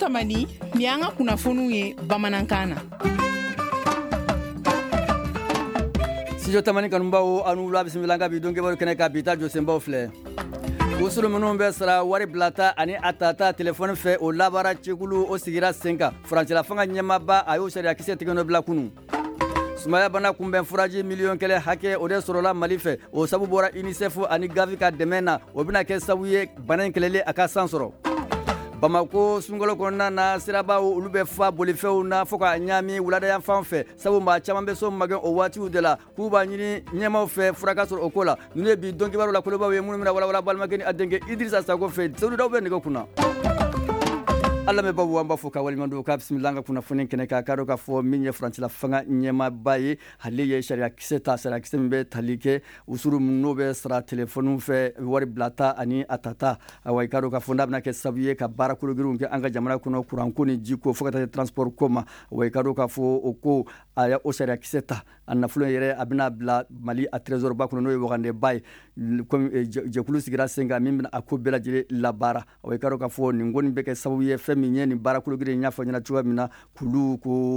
tamani ni an ka kunnafoniw ye bamanankan na. Studio Tamani kanubaw anu wula bisimila ka bi don kebaru kɛnɛ ka bi ta josenbaw filɛ. Usuru minnu bɛ sara wari bilata ani a tata telefɔni fɛ o labara cɛkulu o sigira sen kan. Farancɛla fanga ɲɛmaaba a y'o sariya kisɛ tigɛ nɔ bila kunu. Sumaya bana kunbɛn furaji miliyɔn kɛlɛ hakɛ o de sɔrɔla Mali fɛ. O sabu bɔra UNICEF ani Gavi ka dɛmɛ na. O bɛna kɛ sabu ye bana in kɛlɛli a ka san sɔrɔ. Bamako sunkalo kɔnɔna na sirabaw olu bɛ fa bolifɛnw na fɔ ka ɲaami wuladayan fan fɛ. Sabu maa caman bɛ so magɛn o waatiw de la k'u b'a ɲini ɲɛmaw fɛ fura ka sɔrɔ o ko la. Ninnu ye bi dɔnkibaru la kolobaw ye minnu bɛna walawala balimakɛ ni a denkɛ Idirisa Sako fɛ. Sewudaw bɛ nɛgɛ kunna. Ala mɛ babu an b'a fɔ ka waliɲuman ka bisimila an ka kunnafoni kɛnɛ kan k'a dɔn k'a fɔ min ye farancɛla fanga ɲɛmaaba ye ale ye sariya kisɛ ta sariya kisɛ min bɛ tali kɛ usuru n'o bɛ sara telefɔniw fɛ wari bilata ani a tata awa i k'a dɔn k'a fɔ n'a bɛna kɛ sababu ye ka baara kologirinw kɛ an ka jamana kɔnɔ kuranko ni jiko fo ka taa se transport ko ma awa i k'a dɔn k'a fɔ o ko a ye o sariya kisɛ ta a nafolo yɛrɛ a bɛna bila Mali a trésor ba kɔnɔ n'o ye wagandɛba ye jɛkulu sigira sen kan min bɛna a ko bɛɛ lajɛlen labaara awa i k'a dɔn k'a fɔ nin ko nin bɛ kɛ sababu ye fɛn min ye nin baara kologiri in y'a fɔ ɲɛna cogoya min na k'olu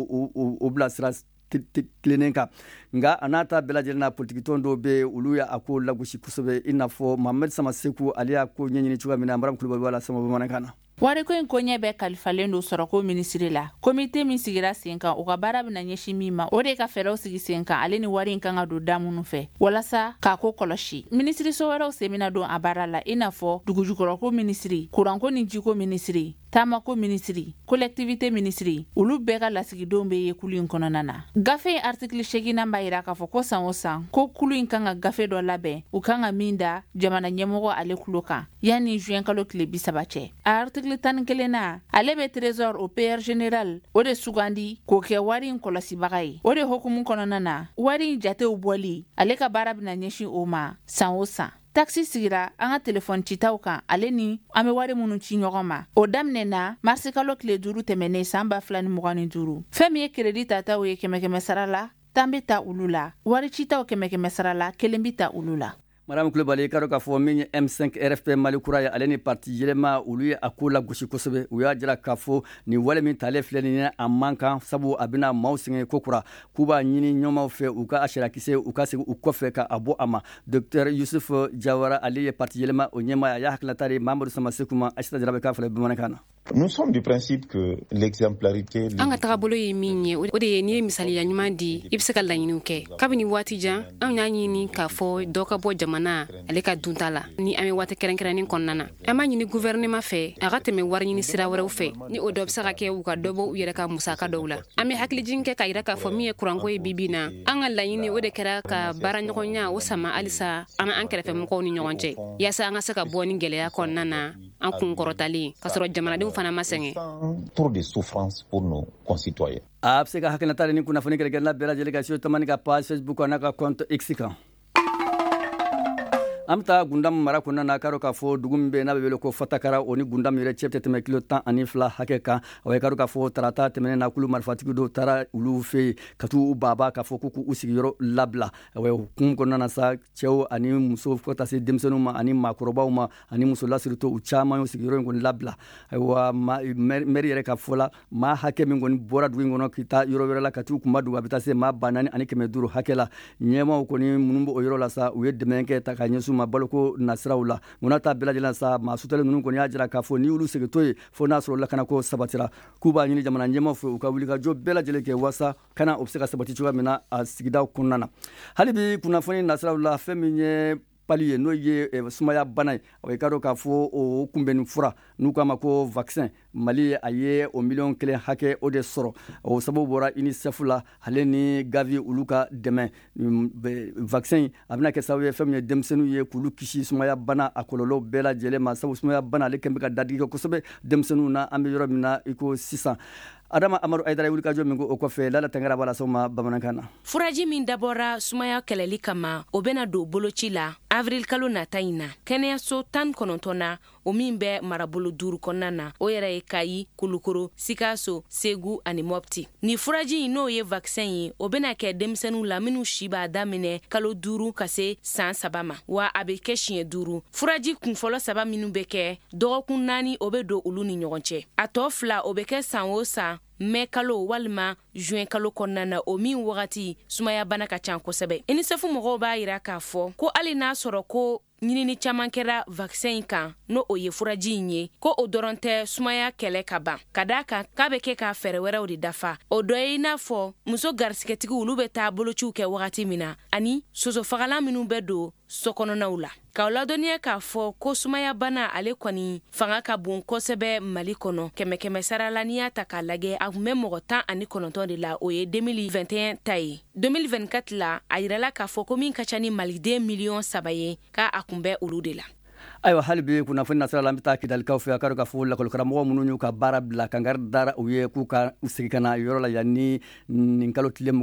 o bila sira tilennen kan nka a n'a ta bɛɛ lajɛlen na politiki tɔn dɔw bɛ olu y'a ko lagosi kosɛbɛ i n'a fɔ Mohamed Samaseku ale y'a ko ɲɛɲini cogoya min na Maram Kulubali b'a la sama bamanankan na. Wariko in ko ɲɛ bɛ kalifalen don sɔrɔko minisiri la. Komite min sigira sen kan o ka baara bɛna ɲɛsin min ma o de ka fɛɛrɛw sigi sen kan ale ni wari in kan ka don da minnu fɛ walasa k'a ko kɔlɔsi. Minisiri so wɛrɛw sen bɛna don a baara la i n'a fɔ dugujukɔrɔko minisiri, kuranko ni jiko minisiri, taamako minisiri, collectivité minisiri olu bɛɛ ka lasigidenw bɛ ye kulu in kɔnɔna na. Gafe in article 8 nan b'a yira k'a fɔ ko san o san ko kulu in kan ka gafe dɔ labɛn u kan ka min da jamana ɲɛmɔgɔ ale kulo kan yanni juin kalo tile 30 cɛ. Article 11 na ale bɛ trésor au père général o de sugandi k'o kɛ wari in kɔlɔsibaga ye. O de hokumu kɔnɔna na wari in jatew bɔli ale ka baara bɛna ɲɛsin o ma san o san. Taxi sigira an ka telefɔni citaw kan ale ni an bɛ wari minnu ci ɲɔgɔn ma o daminɛna marisi kalo tile 5 tɛmɛnen san 2025 fɛn min ye crédit tataw ye 100 sara la 10 bɛ ta olu la wari citaw 100 sara la 1 bɛ ta olu la. Madame Kulubali k'a dɔn k'a fɔ min ye M5 RFP Mali kura ye ale ni parti yɛlɛma olu ye a ko lagosi kosɛbɛ u y'a jira k'a fɔ nin wale min talen filɛ nin ye a man kan sabu a bɛna maaw sɛgɛn ko kura k'u b'a ɲini ɲɔgɔnw fɛ u ka sariya kisɛ u ka segin u kɔfɛ ka a bɔ a ma. Docteur Yusuf Jawara ale ye parti yɛlɛma o ɲɛmaa a y'a hakilinata de Mamadou Samaseku ma Aissata Jarabe k'a fɔ bamanankan na. Nous sommes du principe que l'exemplarité an ka tagabolo ye min ye o de ye n'i ye misaliya ɲuman di i bɛ se ka laɲiniw kɛ kabini waati jan an y'a ɲini k'a fɔ dɔ ka bɔ jamana ale ka dunta la ni an bɛ waati kɛrɛnkɛrɛnnen kɔnɔna na an b'a ɲini gouvernement fɛ a ka tɛmɛ wari ɲini sira wɛrɛw fɛ ni o dɔ bɛ se ka kɛ u ka dɔ bɔ u yɛrɛ ka musaka dɔw la an bɛ hakilijigin kɛ k'a yira k'a fɔ min ye kuranko ye bibi na an ka laɲini o de kɛra ka baara ɲɔgɔnya o sama halisa an an kɛrɛfɛmɔgɔw ni ɲɔgɔn cɛ yaasa an ka se ka bɔ ni gɛlɛya kɔnɔna na an kun kɔrɔtalen ka sɔrɔ jamanadenw fana ma sɛgɛn. Trop de souffrance pour nos concitoyens. A bɛ se ka hakilinata ni kunnafoni kɛlɛkɛla bɛɛ lajɛlen ka Studio Tamani ka page Facebook n'a ka compte X kan. An bɛ taa Gundam mara kɔnɔna na k'a dɔn k'a fɔ dugu min bɛ yen n'a bɛ wele ko Fatakara o ni Gundam yɛrɛ cɛ tɛ tɛmɛ kilo 12 hakɛ kan wa i k'a dɔn k'a fɔ tarata tɛmɛnen na kulu marifatigi dɔw taara olu fɛ yen ka t'u baba k'a fɔ k'u sigiyɔrɔ labila wa hukumu kɔnɔna na sa cɛw ani muso fo ka taa se denmisɛnninw ma ani maakɔrɔbaw ma ani muso lasirito u caman y'u sigiyɔrɔ in kɔni labila wa maire yɛrɛ ka fɔ la maa hakɛ min kɔni bɔra dugu in kɔnɔ ka taa yɔrɔ wɛrɛ la ka t'u kunba dugu a bɛ taa se maa 400 ani 500 hakɛ la ɲɛmaaw kɔni minnu bɛ o yɔrɔ la sa u ye dɛmɛ kɛ ta ka ɲɛsin ma baloko nasiraw la munna ta bɛɛ lajɛlen sa maa sutalen ninnu kɔni y'a jira k'a fɔ ni olu segintɔ ye fo n'a sɔrɔ lakanako sabatira k'u b'a ɲini jamana ɲɛmaaw fɛ u ka wulikajɔ bɛɛ lajɛlen kɛ waasa kana o bɛ se ka sabati cogoya min na a sigidaw kɔnɔna na hali bi kunnafoni nasiraw la fɛn min ye pali ye n'o ye sumaya bana ye i ka dɔn k'a fɔ o kunbɛnni fura n'u k'a ma ko vaccin Mali a ye o 1 000 000 hakɛ o de sɔrɔ o sababu bɔra UNICEF la ale ni Gavi olu ka dɛmɛ vaccin a bɛna kɛ sababu ye fɛn min ye denmisɛnninw ye k'olu kisi sumaya bana a kɔlɔlɔw bɛɛ lajɛlen ma sabu sumaya bana ale kɛn bɛ ka dadigi kɛ kosɛbɛ denmisɛnninw na an bɛ yɔrɔ min na i ko sisan adama amadu aidara wuli ka jɔ min ko o kɔfɛ lala tangara bala soma bamanankan na. Furaji min dabɔra sumaya kɛlɛli kama o bena don boloci la avril kalo nata in na. Kɛnɛyaso 19 na o min bɛ marabolo 5 kɔnɔna na o yɛrɛ ye Kayi, Kulukoro, Sikaso, Segu ani Mopti. Ni furaji n'o ye vaccin ye o bena kɛ denmisɛnninw la minnu si b'a daminɛ kalo 5 ka se san 3 ma wa a bɛ kɛ siɲɛ 5. Furaji kunfɔlɔ 3 minnu bɛ kɛ dɔgɔkun 4 o bɛ don olu ni ɲɔgɔn cɛ. A tɔ 2 o bɛ kɛ san o san mai kalo walima juin kalo kɔnɔna na o min wagati sumaya bana ka ca kosɛbɛ. UNICEF mɔgɔw b'a yira k'a fɔ ko hali n'a sɔrɔ ko ɲinini caman kɛra vaccin in kan no o ye furaji in ye ko o dɔrɔn tɛ sumaya kɛlɛ ka ban ka d'a kan k'a bɛ kɛ ka fɛɛrɛ wɛrɛw de dafa. O dɔ ye i n'a fɔ muso garisigɛtigi olu bɛ taa bolociw kɛ wagati min na ani sosofagalan minnu bɛ don sokɔnɔnaw la. K'aw ladɔnniya k'a fɔ ko sumaya bana ale kɔni fanga ka bon kosɛbɛ Mali kɔnɔ. Kɛmɛ sara la n'i y'a ta k'a lajɛ a kun bɛ mɔgɔ 19 de la o ye 2021 ta ye. 2024 la a yirala k'a fɔ ko min ka ca ni maliden miliyɔn 3 ye k'a a kun bɛ olu de la. Ayiwa hali bi kunnafoni nasira la an bɛ taa Kidalikaw fɛ a ka dɔn k'a fɔ lakɔlikaramɔgɔ minnu y'u ka baara bila kankari dara u ye k'u ka segin ka na yɔrɔ la yanni nin kalo tile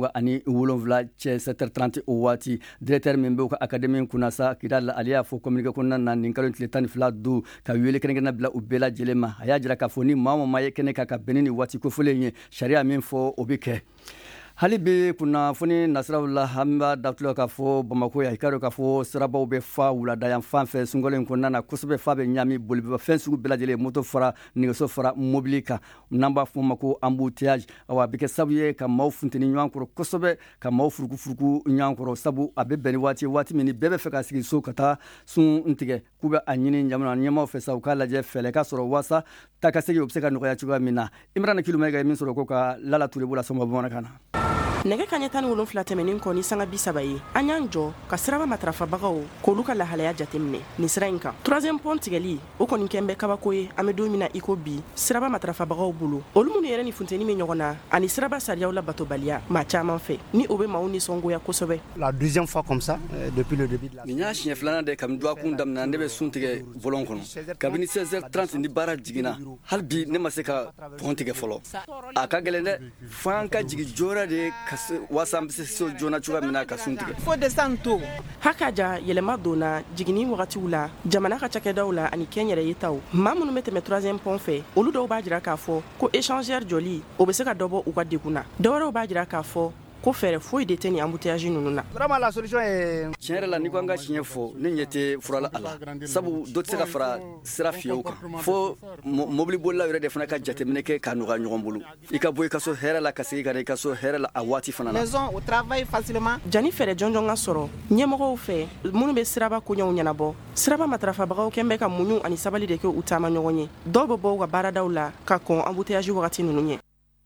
27 cɛ 7h30 o waati directeur min bɛ u ka académie kunna sa Kidal la ale y'a fɔ communiqué kɔnɔna na nin kalo tile 12 don ka wele kɛrɛnkɛrɛnnen bila u bɛɛ lajɛlen ma a y'a jira k'a fɔ ni maa o maa ye kɛnɛ kan ka bɛn ni waati kofɔlen ye sariya min fɔ o bɛ kɛ. Hali bi kunnafoni nasiraw la an b'a datugu k'a fɔ Bamako ya i ka dɔn k'a fɔ sirabaw bɛ fa wulada yan fan fɛ sunkalo in kɔnɔna na kosɛbɛ fa bɛ ɲami bolifɛn sugu bɛɛ lajɛlen moto fara nɛgɛso fara mobili kan n'an b'a fɔ o ma ko embouteillage a bɛ kɛ sabu ye ka maaw funteni ɲɔgɔn kɔrɔ kosɛbɛ ka maaw furukufuruku ɲɔgɔn kɔrɔ sabu a bɛ bɛn ni waati min bɛɛ bɛ fɛ ka sigi so ka taa sun tigɛ k'u bɛ a ɲini jamana ɲɛmaaw fɛ sa u k'a lajɛ fɛlɛ ka sɔrɔ waasa taa ka segin o bɛ se ka nɔgɔya cogoya min na Imrana Kilomɛga ye min sɔrɔ ko ka Lala Ture b'o la sɔma bamanankan na. Nɛgɛ kaɲɛ 17 tɛmɛnen kɔ ni sanga 30 ye an y'an jɔ ka siraba matarafabagaw k'olu ka lahalaya jateminɛ nin sira in kan 3e pont tigɛli o kɔni kɛn bɛ kabako ye an bɛ don min na iko bi siraba matarafabagaw bolo olu minnu yɛrɛ ni funteni min ɲɔgɔn na ani siraba sariyaw la batobaliya maa caman fɛ ni o bɛ maaw nisɔngoya kosɛbɛ. La deuxième fois comme ça depuis le début de la. Nin y'a siɲɛ filanan de kabini duwakun daminɛ ne bɛ sun tigɛ volon kɔnɔ kabini 16h30 ni baara jiginna hali bi ne ma se ka pont tigɛ fɔlɔ a ka gɛlɛn dɛ f'an ka jigi joona de waasa an bɛ se so joona cogoya min na ka sun tigɛ. Fo descendre tôt. Hakaja yɛlɛma donna jigini wagatiw la jamana ka cakɛdaw la ani kɛn yɛrɛ yetaw maa minnu bɛ tɛmɛ 3e pont fɛ olu dɔw b'a jira k'a fɔ ko échangeur joli o bɛ se ka dɔbɔ u ka degun na dɔwɛrɛw b'a jira k'a fɔ ko fɛrɛ foyi de tɛ ni embouteillage ninnu na. Vraiment la solution est tiɲɛ yɛrɛ la ni ko an ka siɲɛ fɔ ne ɲɛ tɛ furala a la sabu dɔ tɛ se ka fara sira fiyew kan fo mobili bolilaw yɛrɛ de fana ka jateminɛ kɛ ka nɔgɔya ɲɔgɔn bolo i ka bɔ i ka so hɛrɛ la ka segin ka na i ka so hɛrɛ la a waati fana na. Maison au travail facilement. Jani fɛrɛ jɔnjɔn ka sɔrɔ ɲɛmɔgɔw fɛ minnu bɛ siraba koɲɛw ɲɛnabɔ siraba matarafabagaw kɛn bɛ ka muɲu ani sabali de kɛ u taama ɲɔgɔn ye dɔw bɛ bɔ u ka baaradaw la ka kɔn embouteillage wagati ninnu ɲɛ.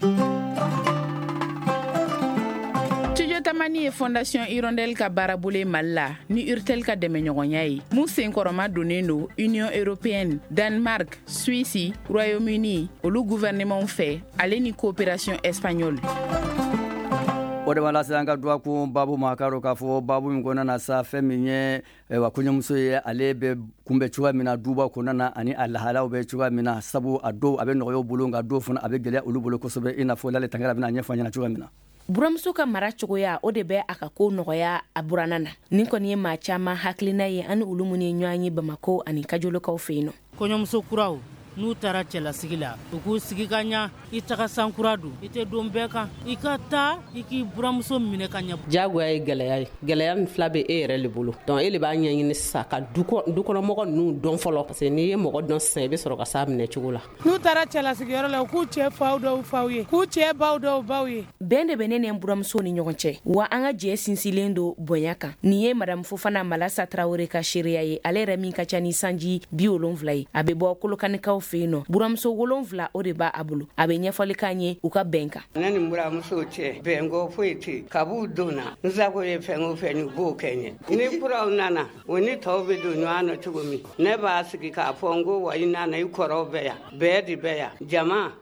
Tamani ye Fondation Hirondelle ka baarabolo Mali la ni Urtel ka dɛmɛɲɔgɔnya ye mun senkɔrɔma donnen don Union Européenne, Danemark, Suisse, Royaume-Uni olu gouvernement fɛ ale ni coopération espagnole. O de b'a lase an ka duwakun babu ma k'a dɔn k'a fɔ babu min kɔnɔna na sa fɛn min ye kɔɲɔmuso ye ale bɛ kunbɛ cogoya min na duba kɔnɔna na ani a lahalaw bɛ cogoya min na sabu a dɔw a bɛ nɔgɔya u bolo nka dɔw fana a bɛ gɛlɛya olu bolo kosɛbɛ i n'a fɔ Lale Tangara bɛna ɲɛfɔ an ɲɛna cogoya min na. Buramuso ka mara cogoya o de bɛ a ka ko nɔgɔya a buranna na nin kɔni ye maa caman hakilina ye ani olu minnu ye ɲɔgɔn ye Bamako ani Kajolokaw fɛ yen nɔ. Kɔɲɔmuso kuraw n'u taara cɛlasigi la u k'u sigi ka ɲa i taga sankura don i tɛ don bɛɛ kan i ka taa i k'i buramuso minɛ ka ɲa. Jagoya ye gɛlɛya ye gɛlɛya min fila bɛ e yɛrɛ de bolo donc e de b'a ɲɛɲini sisan ka dukɔnɔmɔgɔ ninnu dɔn fɔlɔ parce que n'i ye mɔgɔ dɔn sisan i bɛ sɔrɔ ka s'a minɛ cogo la. N'u taara cɛlasigiyɔrɔ la u k'u cɛ faw dɔw faw ye k'u cɛ baw dɔw baw ye. Bɛn de bɛ ne ni n buramuso ni ɲɔgɔn cɛ wa an ka jɛ sinsilen don bonya kan nin ye Madame Fofana Malasa Traoré ka seereya ye ale yɛrɛ min ka ca ni sanji 70 ye a bɛ bɔ Kolokanikaw fɛ yen nɔ buramuso 7 o de b'a a bolo a bɛ ɲɛfɔli k'an ye u ka bɛn kan. Ne ni buramuso cɛ bɛnko foyi tɛ kab'u donna n sago ye fɛn o fɛn u b'o kɛ n ye ni kuraw nana o ni tɔw bɛ don ɲɔgɔn na cogo min ne b'a sigi k'a fɔ n ko wa i nana i kɔrɔw bɛ yan bɛɛ de bɛ yan jama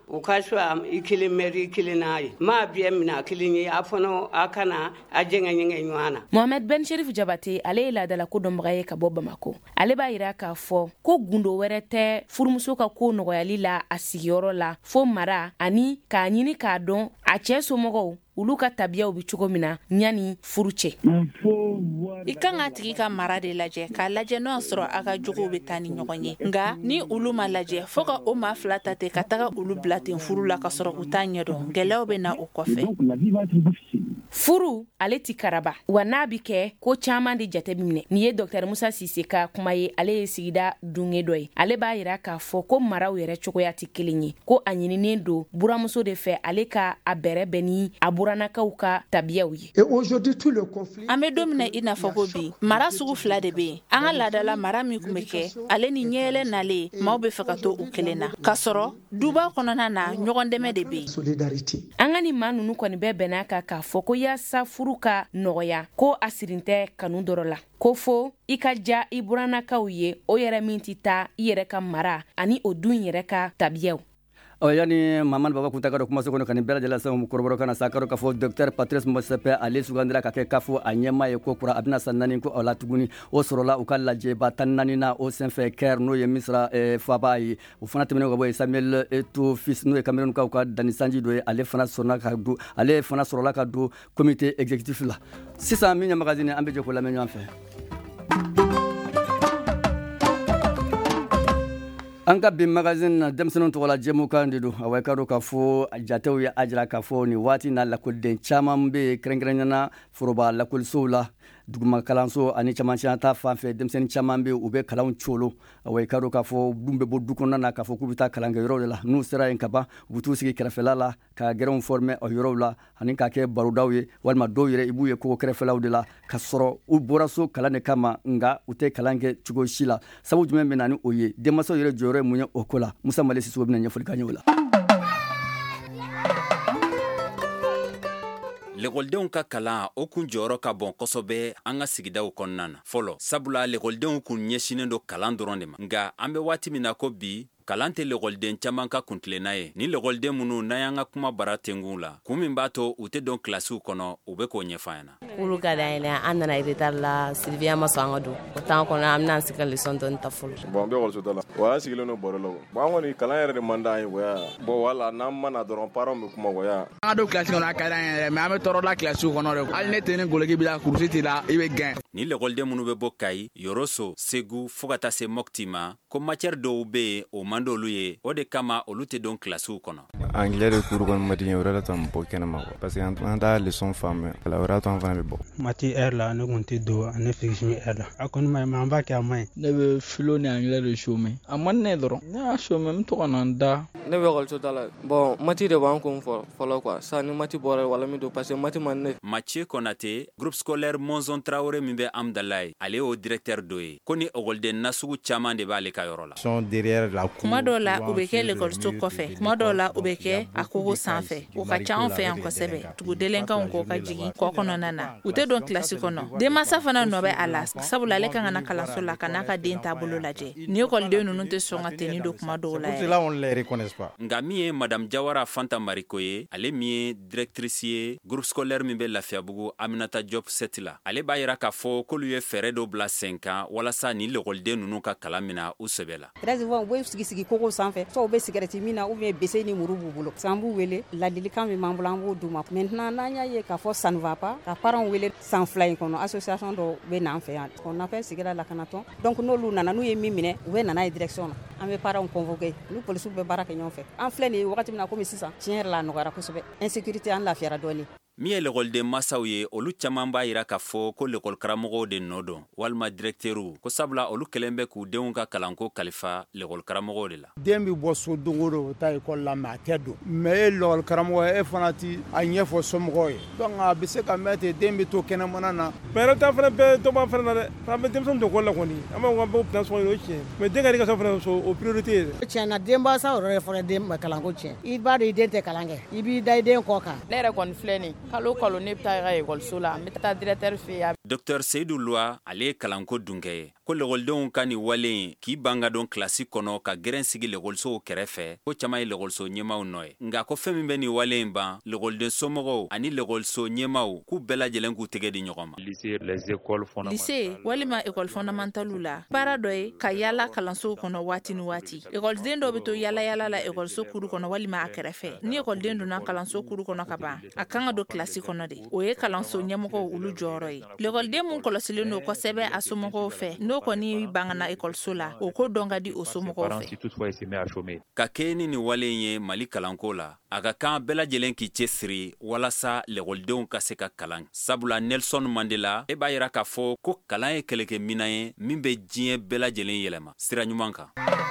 o ka so am ikili meri kilinai ma biye mina kilini afono akana ajenga nyenge nywana. Mohamed Ben Sherif Jabate ale la dala ko dombaye ka bo Bamako. Ale ba yira ka fo ko gundo wɛrɛ tɛ furumuso ka ko nɔgɔyali la a sigiyɔrɔ la fo mara ani k'a ɲini k'a dɔn a cɛ somɔgɔw olu ka tabiyaw bi cogo min na ɲani furu cɛ. I kan ka tigi ka mara de lajɛ k'a lajɛ n'o y'a sɔrɔ a ka jogow bɛ taa ni ɲɔgɔn ye nka ni olu ma lajɛ fo ka o maa fila ta ten ka taga olu bila ten furu la ka sɔrɔ u t'a ɲɛdɔn gɛlɛyaw bɛ na o kɔfɛ. Furu ale ti karaba wa n'a bi kɛ ko caman de jate minɛ ni ye Dr Musa Sise ka kuma ye ale ye sigida dunge dɔ ye ale b'a yira k'a fɔ ko maraw yɛrɛ cogoya ti kelen ye ko a ɲininen don buramuso de fɛ ale ka a bɛrɛ bɛn ni a buranakaw ka tabiyaw ye. An bɛ don min i n'a fɔ ko bi mara sugu fila de bɛ yen an ka laadala mara min kun bɛ kɛ ale ni ɲɛɛlɛ nalen maaw bɛ fɛ ka to u kelen na k'a sɔrɔ duba kɔnɔna na ɲɔgɔn dɛmɛ de bɛ yen. An ka ni maa ninnu kɔni bɛɛ bɛn'a kan k'a fɔ ko yaasa furu ka nɔgɔya ko a sirin tɛ kanu dɔrɔn la ko fo i ka ja i buranakaw ye o yɛrɛ min ti taa i yɛrɛ ka mara ani o dun yɛrɛ ka tabiyaw. yani Mamad Baba kuntaka do kuma sokono kan bela jala sam koroboro kana sakaro ka fo Dr Patrice Motsepe ale sugandira ka ke kafo anyema ye ko kura abina sanani ko ala tuguni o sorola o kala je batanani na o senfe ker no ye misra fabai o fana temene ko boy Samuel eto fils no e Cameroun ka dani sanji do ale fana sonna ka do ale fana sorola ka do comité exécutif la 600 minya magazine ambe je ko la menyo en fait. Anka bi magazine demsenon to wala jemu kandido awai kado ka fo jatew ya ajra ka fo ni wati na lakul den chamam be krengrena foroba lakul sola duguma kalanso ani chamancha ta fanfe demsen chamam be ube kalan cholo awai kado ka fo dumbe bo dukona na ka fo kubita kalanga yoro la nu sera en kaba butu sigi krefela la ka geron former o yoro la ani ka ke barudawe walma do yere ibuye ko krefela de la ka soro u boraso kalane kama nga ute kalange chugo shila sabu jumembe nani oye demaso yere jore munya okola Musa Malesi so bina nyafuli kanyola. L'école ka kalan o kun jɔyɔrɔ ka bon kosɛbɛ an ka sigidaw kɔnɔna na fɔlɔ sabula l'école kun ɲɛsinen do kalan dɔrɔn de ma nka an bɛ waati min na ko bi kalan tɛ l'école caman ka kuntilenna ye ni l'école minnu n'an y'an ka kuma bara tengun la kun min b'a to u tɛ don kilasiw kɔnɔ u bɛ k'o ɲɛfɔ an na. Olu ka d'an ye an nana retard la Sylvia ma sɔn an ka don o temps kɔnɔ an bɛna an sigi ka leçon dɔɔni ta fɔlɔ. Bon an bɛ école ta la wa an sigilen do baro la bon an kɔni kalan yɛrɛ de man d'an ye waya bon wala n'an mana dɔrɔn parents bɛ kuma waya. An ka don kilasi kɔnɔ a ka d'an ye mais an bɛ tɔɔrɔ la kilasiw kɔnɔ de hali ne tɛ ni goloki b'i la kurusi t'i la i bɛ gɛn. Ni l'école minnu bɛ bɔ Kayi Yoroso Segu fo ka taa se Mopti ma ko matière dɔw bɛ yen o man d'olu ye o de kama olu tɛ don kilasiw kɔnɔ. Anglais de cours kɔni ma di n ye o yɛrɛ de tun bɔ kɛnɛma parce que an t'a leçon faamuya o yɛrɛ to an fana bɛ bɔ. Mati heure la ne kun tɛ don ani physique heure la a kɔni ma ɲi mais an b'a kɛ a ma ɲi. Ne bɛ philo ni anglais de chômer a man ne dɔrɔn ne y'a chômer n bɛ to ka na n da. Ne bɛ école ta la bon mati de b'an kun fɔlɔ quoi sa ni mati bɔra wala min don parce que mati man ne. Mathieu Konate groupe scolaire Monzon Traoré min bɛ Amdalaye ale y'o directeur dɔ ye ko ni écoleden nasugu caman de b'ale ka yɔrɔ la. Kuma dɔw la u bɛ kɛ l'école kɔfɛ kuma dɔw la u bɛ kɛ a kogo sanfɛ o ka ca an fɛ yan kosɛbɛ tugudelenkanw k'o ka jigin kɔ kɔnɔna na u tɛ don kilasi kɔnɔ denmansa fana nɔ bɛ a la sabula ale kan ka na kalanso la ka n'a ka den taabolo lajɛ ni écoleden ninnu tɛ sɔn ka tenni don kuma dɔw la yɛrɛ. Nka min ye madame Jawara Fanta Mariko ye ale min ye directrice ye groupe scolaire min bɛ Lafiyabugu Aminata Diop 7 la ale b'a yira k'a fɔ k'olu ye fɛɛrɛ dɔ bila sen kan walasa ni l'écoleden ninnu ka kalan mina u sɛbɛ la. U bɛ sigi kogo sanfɛ soit u bɛ cigarette min na ou bien bese ni muru b'u bolo san b'u wele ladilikan min b'an bolo an b'o d'u ma maintenant n'an y'a ye k'a fɔ ça ne va pas ka parents wele san fila in kɔnɔ association dɔ bɛ n'an fɛ yan on appelle sigira lakanatɔn donc n'olu nana n'u ye min minɛ u bɛ nana ye direction na an bɛ parents convoquer ni policiw bɛ baara kɛ ɲɔgɔn fɛ an filɛ nin ye wagati min na komi sisan tiɲɛ yɛrɛ la a nɔgɔyara kosɛbɛ insécurité an lafiyara dɔɔni. Min ye l'écoleden masaw ye olu caman b'a yira k'a fɔ ko l'école karamɔgɔw de nɔ don walima directeurw ko sabula olu kɛlen bɛ k'u denw ka kalanko kalifa l'école karamɔgɔw de la. Den bɛ bɔ so don o don o taa école la mais a tɛ don mais e l'école karamɔgɔ e fana ti a ɲɛfɔ somɔgɔw ye donc a bɛ se ka mɛn ten den bɛ to kɛnɛmana na. mais ta fana bɛ dɔ b'a fana na dɛ an bɛ denmisɛnnin don école la kɔni an b'a fɔ k'an bɛ plan sɔrɔ o tiɲɛ mais den ka di ka so fana o priorité ye. tiɲɛna denmansa yɛrɛ de fɔra den ma kalanko tiɲɛ i b'a dɔn i den tɛ kalan kɛ i b'i da i den kɔ kan. Ne yɛrɛ kɔni filɛ nin kalo kalo ne bɛ taa école so la n bɛ taa directeur fɛ yen. Dr Seydou Loa ale kalanko dunke ko legoldenw ka ni walen k'i banga don klasi kɔnɔ ka gɛrɛn sigi legolsow kɛrɛfɛ ko cama ye legolso ɲɛmaw nɔ ye nga ko fɛn min bɛ ni walen ban legolden somɔgɔw ani legolso ɲɛmaw k'u bɛɛ lajɛlen k'u tɛgɛ di ɲɔgɔn ma. Lycée walima école fondamentale la baara dɔ ye ka yala kalansow kɔnɔ waati ni waati. Écoleden dɔ bɛ to yala la écoleso kuru kɔnɔ walima a kɛrɛfɛ. Ni écoleden donna kalanso kuru kɔnɔ ka ban a kan ka don klasi kɔnɔ de. O ye kalanso ɲɛmɔgɔw olu jɔyɔrɔ ye. L'écoleden mun kɔlɔsilen don kosɛbɛ a somɔgɔw fɛ n'o kɔni bangana écoleso la o ko dɔn ka di o somɔgɔw fɛ. Ka kɛ ni walen ye Mali kalanko la a ka kan bɛɛ lajɛlen k'i cɛsiri walasa l'écoldenw ka se ka kalan. Sabula Nelson Mandela e b'a yira k'a fɔ ko kalan ye kɛlɛkɛ minan ye min bɛ diɲɛ bɛɛ lajɛlen yɛlɛma sira ɲuman kan.